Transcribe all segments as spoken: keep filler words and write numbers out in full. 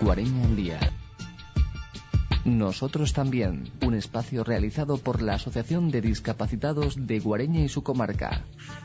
Guareña al Día. Nosotros también, un espacio realizado por la Asociación de Discapacitados de Guareña y su comarca.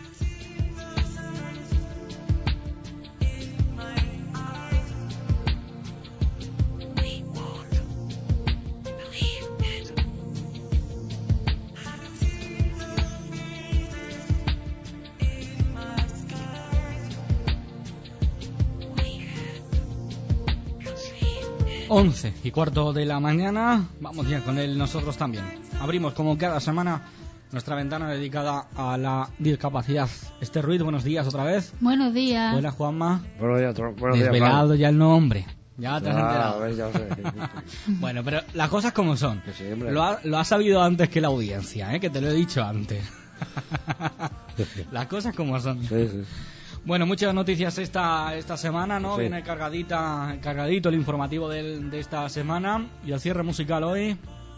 once y cuarto de la mañana, vamos ya con el Nosotros también. Abrimos como cada semana nuestra ventana dedicada a la discapacidad. Esther Ruiz, buenos días otra vez. Buenos días. Buenas, Juanma. Buenos días, buenos días. Desvelado ya el nombre. Ya te has ah, enterado. ver, ya sé. Bueno, pero las cosas como son. Sí, lo, ha, lo has sabido antes que la audiencia, ¿eh? Que te lo he dicho antes. Las cosas como son. Sí, sí. Bueno, muchas noticias esta esta semana, ¿no? Sí. Viene cargadita, cargadito el informativo del, de esta semana. Y el cierre musical hoy,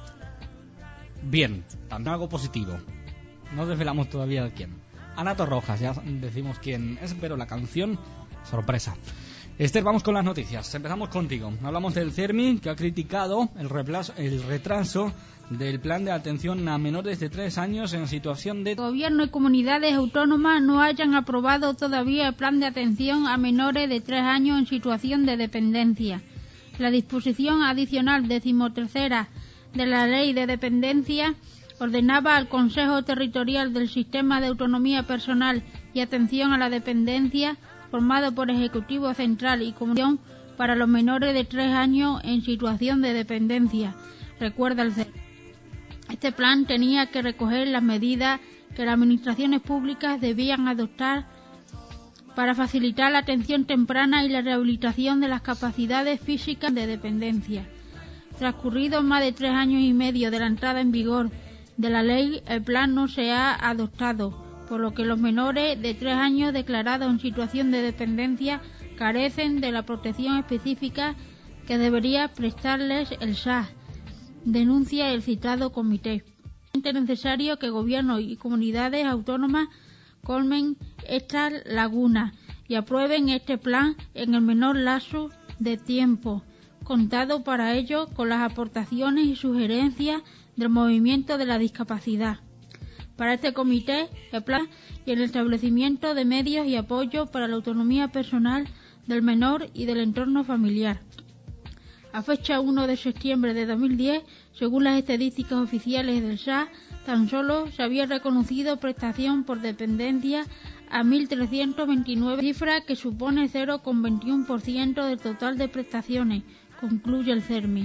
bien, también algo positivo. No desvelamos todavía el quién. Ana Torrojas, ya decimos quién es, pero la canción, sorpresa. Esther, vamos con las noticias. Empezamos contigo. Hablamos del CERMI, que ha criticado el, replazo, el retraso del plan de atención a menores de tres años en situación de... Gobierno y comunidades autónomas no hayan aprobado todavía el plan de atención a menores de tres años en situación de dependencia. La disposición adicional decimotercera de la Ley de Dependencia ordenaba al Consejo Territorial del Sistema de Autonomía Personal y Atención a la Dependencia, formado por Ejecutivo Central y Comunión, para los menores de tres años en situación de dependencia. Recuerda el C E R. Este plan tenía que recoger las medidas que las administraciones públicas debían adoptar para facilitar la atención temprana y la rehabilitación de las capacidades físicas de dependencia. Transcurridos más de tres años y medio de la entrada en vigor de la ley, el plan no se ha adoptado, por lo que los menores de tres años declarados en situación de dependencia carecen de la protección específica que debería prestarles el S A S, denuncia el citado comité. Es necesario que gobiernos y comunidades autónomas colmen estas lagunas y aprueben este plan en el menor lapso de tiempo, contado para ello con las aportaciones y sugerencias del movimiento de la discapacidad. Para este comité, el plan y el establecimiento de medios y apoyo para la autonomía personal del menor y del entorno familiar. A fecha uno de septiembre de dos mil diez, según las estadísticas oficiales del S A S, tan solo se había reconocido prestación por dependencia a mil trescientos veintinueve, cifra que supone cero coma veintiuno por ciento del total de prestaciones, concluye el CERMI.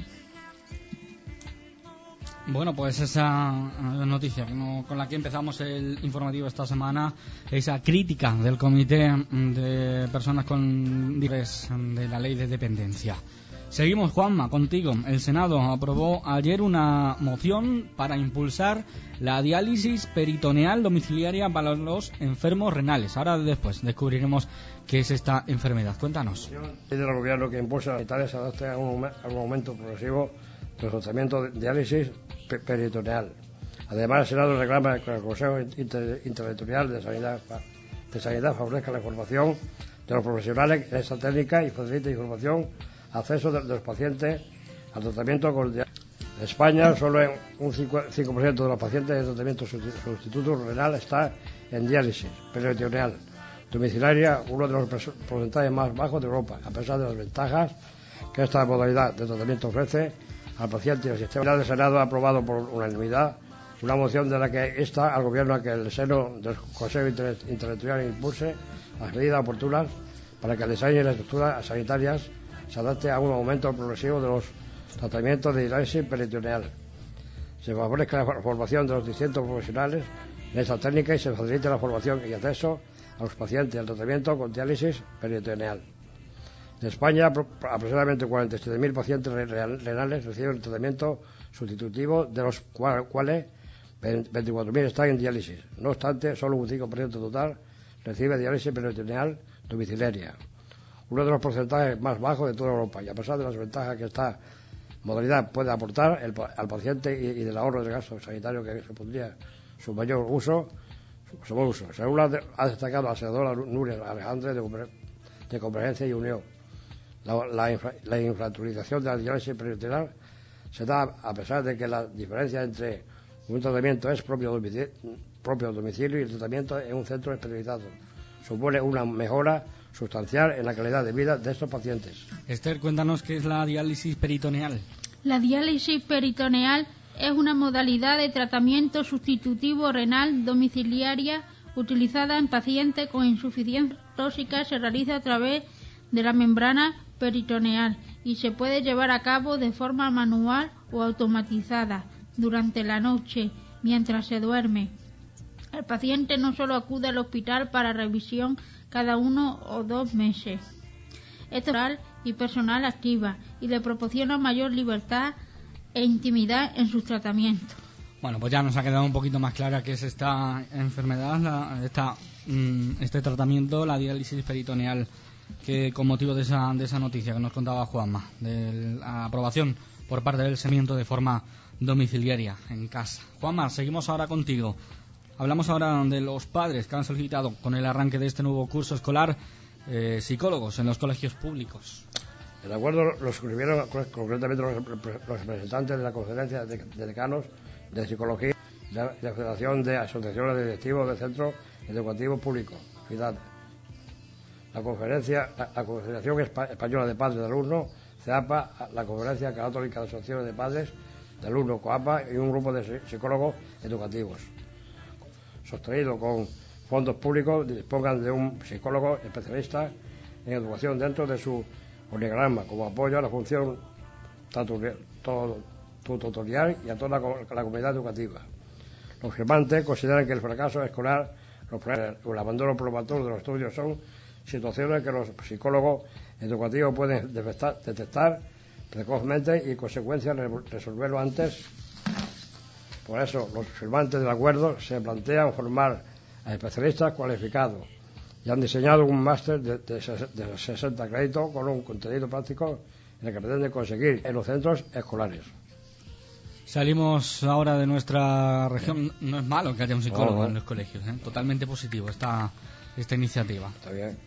Bueno, pues esa noticia con la que empezamos el informativo esta semana, esa crítica del Comité de Personas con Discapacidad de la Ley de Dependencia. Seguimos, Juanma, contigo. El Senado aprobó ayer una moción para impulsar la diálisis peritoneal domiciliaria para los enfermos renales. Ahora después descubriremos qué es esta enfermedad. Cuéntanos. El del gobierno que impulsa la Italia se adapte a un, a un aumento progresivo del tratamiento de diálisis peritoneal. Además, el Senado reclama que el Consejo Inter, Interterritorial de Sanidad, de Sanidad favorezca la información de los profesionales en esta técnica y facilite información, acceso de, de los pacientes al tratamiento con diálisis. En España, solo en un cinco por ciento de los pacientes de tratamiento sustituto renal está en diálisis peritoneal domiciliaria, uno de los porcentajes más bajos de Europa, a pesar de las ventajas que esta modalidad de tratamiento ofrece al paciente y al sistema. El Senado ha aprobado por unanimidad una moción de la que insta al Gobierno a que el seno del Consejo Interterritorial impulse las medidas oportunas para que el diseño y las estructuras sanitarias se adapte a un aumento progresivo de los tratamientos de diálisis peritoneal. Se favorezca la formación de los distintos profesionales en esta técnica y se facilite la formación y acceso a los pacientes al tratamiento con diálisis peritoneal. En España, aproximadamente cuarenta y siete mil pacientes renales reciben tratamiento sustitutivo, de los cuales veinticuatro mil están en diálisis. No obstante, solo un cinco por ciento total recibe diálisis peritoneal domiciliaria, uno de los porcentajes más bajos de toda Europa, y a pesar de las ventajas que esta modalidad puede aportar el, al paciente y, y del ahorro del gasto sanitario que supondría su mayor uso, su, su uso. Según ha destacado la senadora Núria Alejandre de, de Convergencia y Unión, La, la, infra, la infrautilización de la diálisis peritoneal se da a pesar de que la diferencia entre un tratamiento es propio domicilio, propio domicilio y el tratamiento en un centro especializado supone una mejora sustancial en la calidad de vida de estos pacientes. Esther, cuéntanos qué es la diálisis peritoneal. La diálisis peritoneal es una modalidad de tratamiento sustitutivo renal domiciliaria utilizada en pacientes con insuficiencia tóxica. Se realiza a través de la membrana peritoneal y se puede llevar a cabo de forma manual o automatizada durante la noche mientras se duerme. El paciente no solo acude al hospital para revisión cada uno o dos meses. Esto es oral y personal activa y le proporciona mayor libertad e intimidad en sus tratamientos. Bueno, pues ya nos ha quedado un poquito más clara qué es esta enfermedad, la, esta, mm, este tratamiento, la diálisis peritoneal, que con motivo de esa, de esa noticia que nos contaba Juanma, de la aprobación por parte del seguimiento de forma domiciliaria en casa. Juanma, seguimos ahora contigo. Hablamos ahora de los padres que han solicitado con el arranque de este nuevo curso escolar eh, psicólogos en los colegios públicos. El acuerdo lo suscribieron concretamente los, los representantes de la Conferencia de, de Decanos de Psicología y la, la Federación de Asociaciones de Directivos de Centros Educativos Públicos, FIDAD. La Conferencia, la, la Confederación Española de Padres de Alumnos, CEAPA, la Conferencia Católica de Asociaciones de Padres de Alumnos, COAPA, y un grupo de psicólogos educativos, sostenido con fondos públicos, dispongan de un psicólogo especialista en educación dentro de su organigrama, como apoyo a la función tutorial y a toda la, la comunidad educativa. Los firmantes consideran que el fracaso escolar, los problemas, el abandono prematuro de los estudios son situaciones que los psicólogos educativos pueden detectar, detectar precozmente y, en consecuencia, resolverlo antes. Por eso, los firmantes del acuerdo se plantean formar a especialistas cualificados y han diseñado un máster de, de, de sesenta créditos con un contenido práctico en el que pretenden conseguir en los centros escolares. Salimos ahora de nuestra región. No es malo que haya un psicólogo no, no. en los colegios, ¿eh? Totalmente positivo esta, esta iniciativa. Está bien.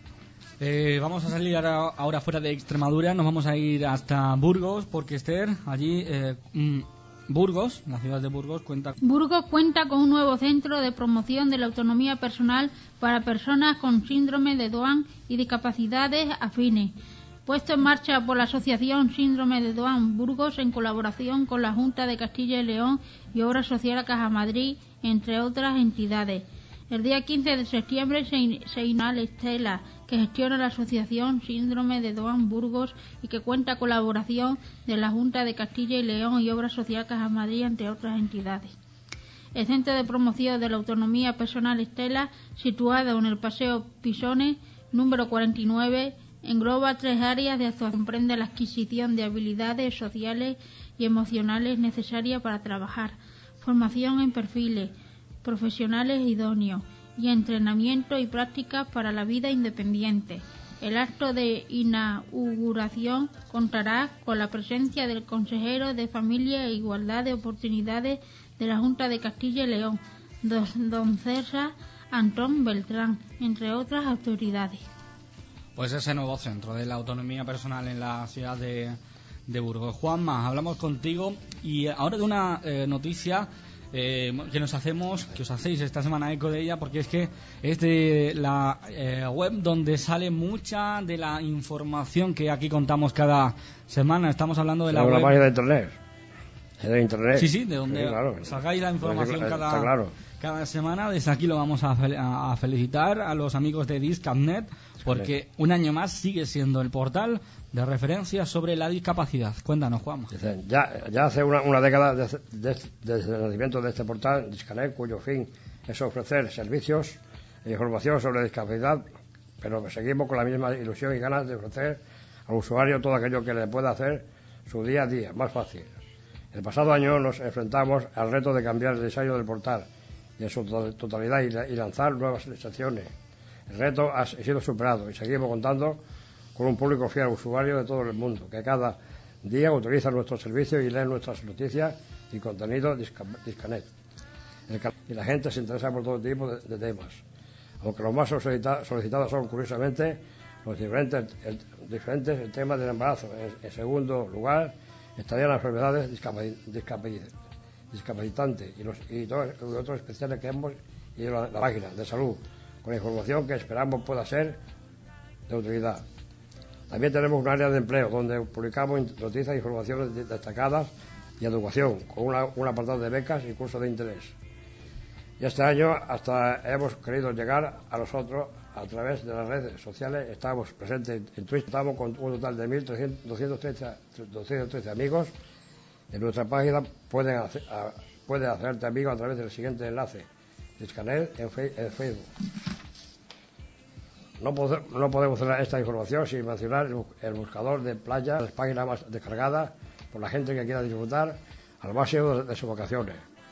Eh, vamos a salir ahora, ahora fuera de Extremadura, nos vamos a ir hasta Burgos, porque Esther, allí, eh, mm, Burgos, la ciudad de Burgos, cuenta... Burgos cuenta con un nuevo centro de promoción de la autonomía personal para personas con síndrome de Down y discapacidades afines, puesto en marcha por la Asociación Síndrome de Down Burgos en colaboración con la Junta de Castilla y León y Obra Social Caja Madrid, entre otras entidades. El día quince de septiembre se, in, se inauguró Estela, que gestiona la Asociación Síndrome de Down Burgos y que cuenta colaboración de la Junta de Castilla y León y Obra Social Caja Madrid, entre otras entidades. El Centro de Promoción de la Autonomía Personal Estela, situado en el Paseo Pisones, número cuarenta y nueve, engloba tres áreas de actuación. Comprende la adquisición de habilidades sociales y emocionales necesarias para trabajar, formación en perfiles profesionales idóneos y entrenamiento y prácticas para la vida independiente. El acto de inauguración contará con la presencia del consejero de Familia e Igualdad de Oportunidades de la Junta de Castilla y León, don César Antón Beltrán, entre otras autoridades. Pues ese nuevo centro de la autonomía personal en la ciudad de, de Burgos. Juanma, hablamos contigo y ahora de una eh, noticia Eh, que nos hacemos, que os hacéis esta semana eco de ella, porque es que es de la eh, web donde sale mucha de la información que aquí contamos cada semana. Estamos hablando de la web. Una página de internet. Es de internet. Sí, sí, de donde sí, claro. sacáis la información Está cada, claro. cada semana. Desde aquí lo vamos a, fel a felicitar a los amigos de Discapnet, porque sí, un año más sigue siendo el portal de referencia sobre la discapacidad. Cuéntanos, Juan. Ya, ya hace una, una década desde, desde, desde el nacimiento de este portal, Discanet, cuyo fin es ofrecer servicios e información sobre discapacidad, pero que seguimos con la misma ilusión y ganas de ofrecer al usuario todo aquello que le pueda hacer su día a día más fácil. El pasado año nos enfrentamos al reto de cambiar el diseño del portal y en su totalidad y lanzar nuevas secciones. El reto ha sido superado y seguimos contando con un público fiel usuario de todo el mundo, que cada día utiliza nuestros servicios y lee nuestras noticias y contenido Discanet. Y la gente se interesa por todo tipo de, de temas. Aunque los más solicitados son, curiosamente, los diferentes, el, diferentes temas del embarazo. En, en segundo lugar, estarían las enfermedades discapacitantes discapacitantes y los y todos los otros especiales que hemos y la, la página de salud, con información que esperamos pueda ser de utilidad. También tenemos un área de empleo donde publicamos noticias e informaciones destacadas y educación, con una, un apartado de becas y cursos de interés. Y este año hasta hemos querido llegar a nosotros a través de las redes sociales. Estamos presentes en Twitch, estamos con un total de mil doscientos trece amigos. En nuestra página pueden hacer, a, puedes hacerte amigo a través del siguiente enlace: Discanet en, fe, en Facebook. No, pode, no podemos hacer esta información sin mencionar el, el buscador de playa, las páginas más descargadas por la gente que quiera disfrutar al máximo de, de sus vacaciones.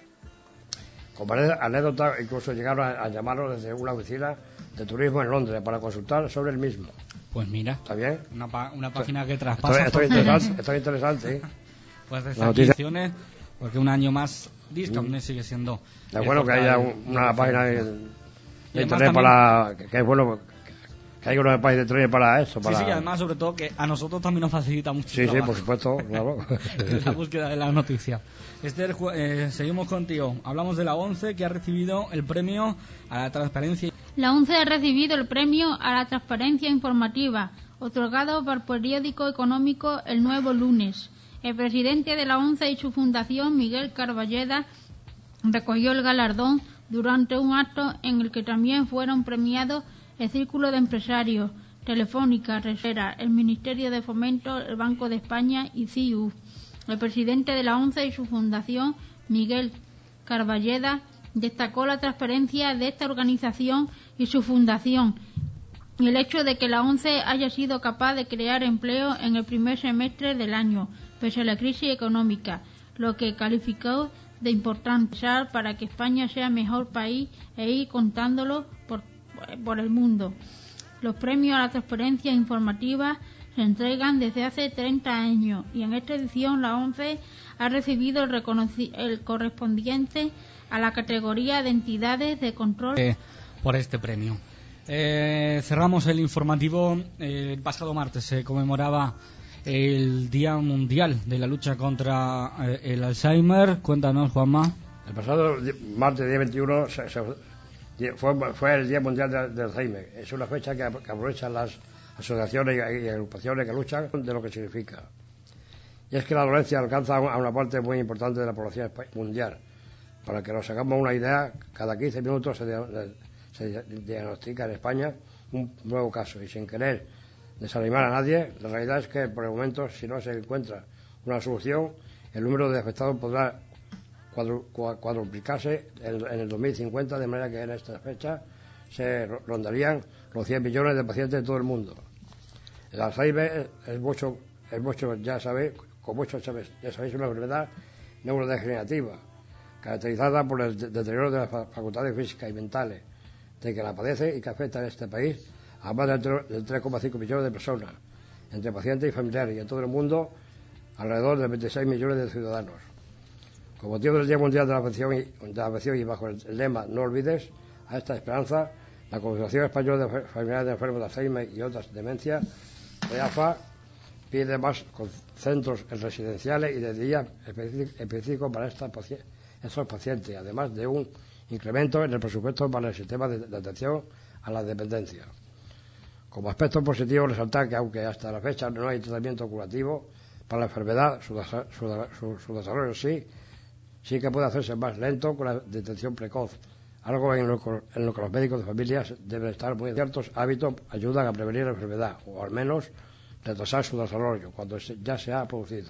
Como anécdota, incluso llegaron a, a llamarnos desde una oficina de turismo en Londres para consultar sobre el mismo. Pues mira, ¿está bien? Una, pa una página que traspasa. Esto es interesante, esto es interesante, ¿eh? Pues de estas ediciones, porque un año más Discanet sigue siendo. Es bueno que haya un, una página de, de internet para. Que, que es bueno que haya una página de internet para eso. Para... Sí, sí, además, sobre todo que a nosotros también nos facilita mucho. Sí, sí, por supuesto, claro. La búsqueda de las noticias. Esther, eh, seguimos contigo. Hablamos de la ONCE, que ha recibido el premio a la transparencia. La ONCE ha recibido el premio a la transparencia informativa, otorgado por el periódico económico El Nuevo Lunes. El presidente de la ONCE y su fundación, Miguel Carballeda, recogió el galardón durante un acto en el que también fueron premiados el Círculo de Empresarios, Telefónica, Resera, el Ministerio de Fomento, el Banco de España y C I U. El presidente de la ONCE y su fundación, Miguel Carballeda, destacó la transparencia de esta organización y su fundación y el hecho de que la ONCE haya sido capaz de crear empleo en el primer semestre del año, pese a la crisis económica, lo que calificó de importante para que España sea mejor país e ir contándolo por, por el mundo. Los premios a la transparencia informativa se entregan desde hace treinta años y en esta edición la ONCE ha recibido el, el correspondiente a la categoría de entidades de control eh, por este premio. Eh, cerramos el informativo. Eh, el pasado martes se conmemoraba el Día Mundial de la Lucha contra eh, el Alzheimer. Cuéntanos, Juanma. El pasado martes, día veintiuno, se, se, fue, fue el Día Mundial del de Alzheimer. Es una fecha que, que aprovechan las asociaciones y, y agrupaciones que luchan de lo que significa. Y es que la dolencia alcanza a una parte muy importante de la población mundial. Para que nos hagamos una idea, cada quince minutos se, se diagnostica en España un nuevo caso. Y sin querer desanimar a nadie, la realidad es que por el momento, si no se encuentra una solución, el número de afectados podrá cuadru, cuadruplicarse en, en el dos mil cincuenta, de manera que en esta fecha se rondarían los cien millones de pacientes de todo el mundo. El Alzheimer es mucho, es mucho ya sabéis, con mucho ya sabéis, una enfermedad neurodegenerativa, caracterizada por el deterioro de las facultades físicas y mentales, de que la padece y que afecta en este país a más del tres coma cinco millones de personas, entre pacientes y familiares, y en todo el mundo alrededor de veintiséis millones de ciudadanos. Con motivo del Día Mundial de la Afección y, de la afección y bajo el lema "No olvides a esta esperanza", la Confederación Española de Familiares de Enfermos de Alzheimer y otras demencias, EAFA, pide más centros residenciales y de día específicos para esta, estos pacientes, además de un incremento en el presupuesto para el sistema de, de atención a la dependencia. Como aspecto positivo, resaltar que aunque hasta la fecha no hay tratamiento curativo para la enfermedad, su, su, su, su desarrollo sí, sí que puede hacerse más lento con la detección precoz, algo en lo, en lo que los médicos de familias deben estar muy ciertos hábitos ayudan a prevenir la enfermedad, o al menos retrasar su desarrollo cuando ya se ha producido.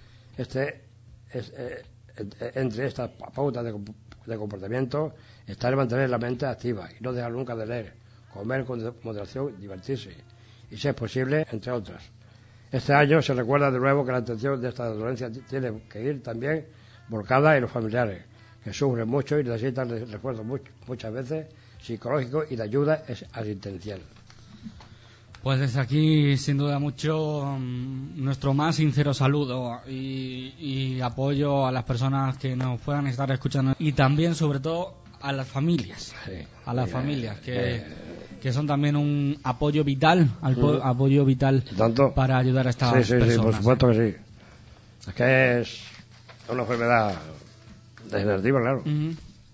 Este es, eh, entre estas pautas de, de comportamiento está el mantener la mente activa y no dejar nunca de leer, comer con moderación, divertirse y, si es posible, entre otras. Este año se recuerda de nuevo que la atención de esta dolencia tiene que ir también volcada en los familiares, que sufren mucho y necesitan refuerzo mucho, muchas veces psicológico y de ayuda es asistencial. Pues desde aquí, sin duda mucho, um, nuestro más sincero saludo y, y apoyo a las personas que nos puedan estar escuchando y también, sobre todo, a las familias, Sí. a las Eh, familias que, eh, que son también un apoyo vital, al po- Mm. apoyo vital tanto. para ayudar a estas Sí, sí, personas. sí, por supuesto que sí. Es que es una enfermedad degenerativa, claro. Ujú.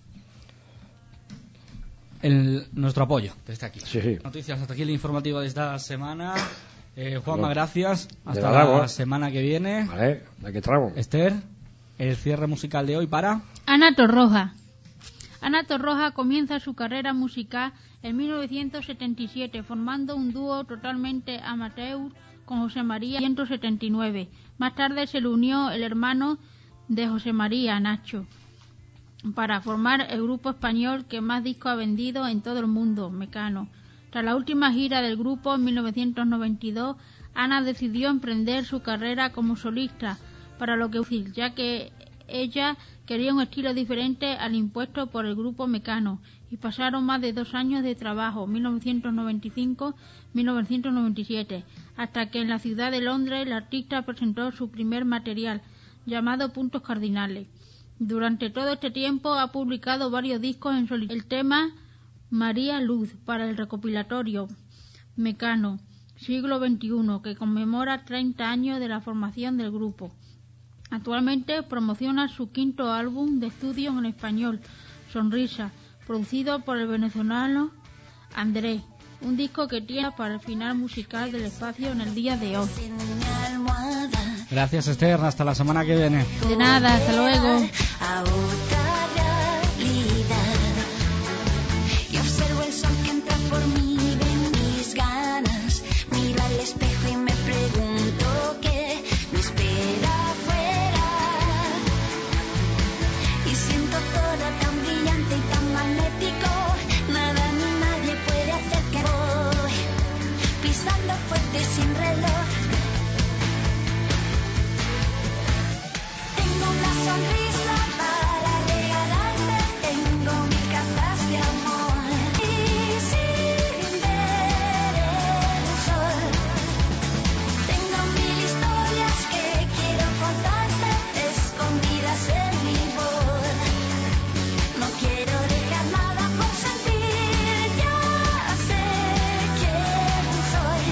El, nuestro apoyo desde aquí. Sí, sí. Noticias, hasta aquí el informativo de esta semana. Eh, Juanma, No. gracias. Hasta nada, la bueno. semana que viene. Vale, aquí estamos. Esther, el cierre musical de hoy para... Ana Torroja. Ana Torroja comienza su carrera musical en mil novecientos setenta y siete formando un dúo totalmente amateur con José María en mil novecientos setenta y nueve. Más tarde se le unió el hermano de José María, Nacho, para formar el grupo español que más discos ha vendido en todo el mundo, Mecano. Tras la última gira del grupo en mil novecientos noventa y dos, Ana decidió emprender su carrera como solista, para lo que útil, ya que ella quería un estilo diferente al impuesto por el grupo Mecano, y pasaron más de dos años de trabajo, mil novecientos noventa y cinco a mil novecientos noventa y siete, hasta que en la ciudad de Londres la artista presentó su primer material, llamado Puntos Cardinales. Durante todo este tiempo ha publicado varios discos en solitario. El tema María Luz para el recopilatorio Mecano siglo veintiuno, que conmemora treinta años de la formación del grupo. Actualmente promociona su quinto álbum de estudio en español, Sonrisa, producido por el venezolano Andrés, un disco que tiene para el final musical del espacio en el día de hoy. Gracias, Esther. Hasta la semana que viene. De nada, hasta luego. A otra realidad. Y observo el sol que entra por mí, ven mis ganas. Miro al espejo y me pregunto qué me espera afuera. Y siento todo tan brillante y tan magnético. Nada ni nadie puede hacer que voy pisando fuerte sin reloj. Tengo una sonrisa para regalarte, tengo mil cartas de amor y sin ver el sol. Tengo mil historias que quiero contarte, escondidas en mi voz. No quiero dejar nada por sentir, ya sé quién soy.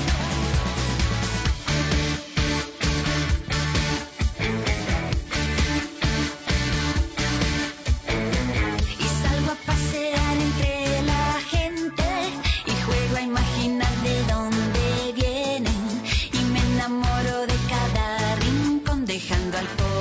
Y salgo a pasear entre la gente y juego a imaginar de dónde vienen y me enamoro de cada rincón dejando al pobre